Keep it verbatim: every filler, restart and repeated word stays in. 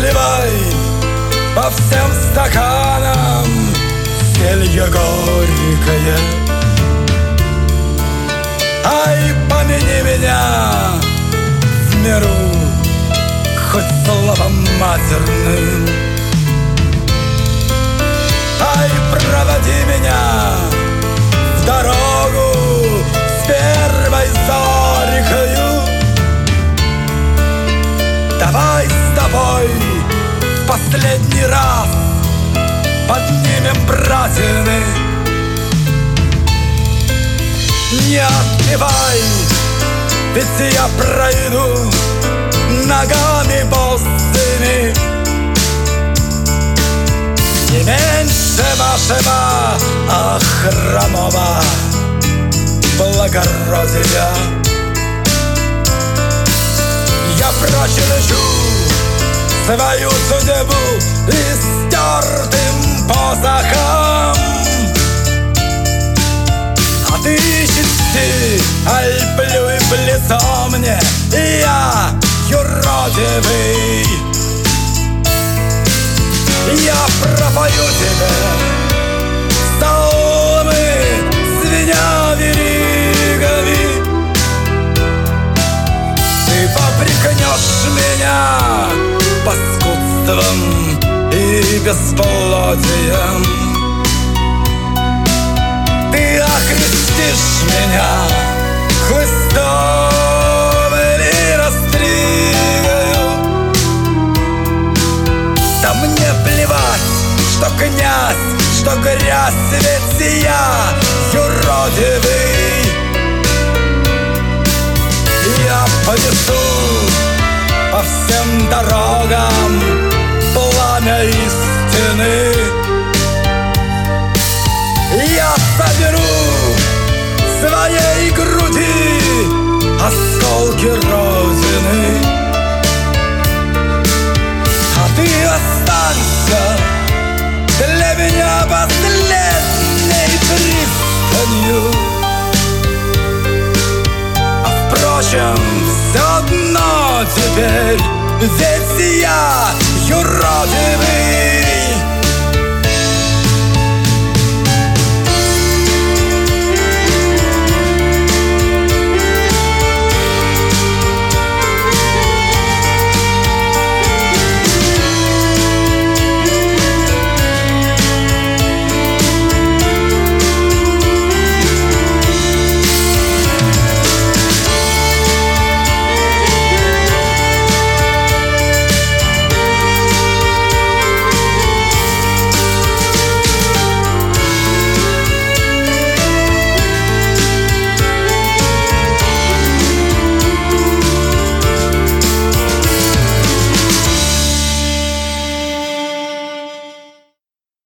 наливай по всем стаканам зелье горькое. Ай, помяни меня в миру хоть словом матерным. Ай, проводи меня в дорогу с первой зорькою. Давай с тобой в последний раз поднимем братины. Не отпевай, ведь я пройду ногами босыми. Не меньше вашего охромого благородия. Я прочь лечу свою судьбу истертым посохом. А ты чисти, аль плюй в лицо мне, и я юродивый. Я пропою тебе псалмы, звеня веригами. Ты попрекнешь меня паскудством и бесплодием. Ты окрестишь меня хлыстом или растригою. Да мне плевать, что князь, что грязь, ведь я юродивый. Я понесу по всем дорогам пламя истины. Я соберу в своей груди осколки Родины. А ты останься для меня последней пристанью. А впрочем, все одно теперь, ведь я юродивый.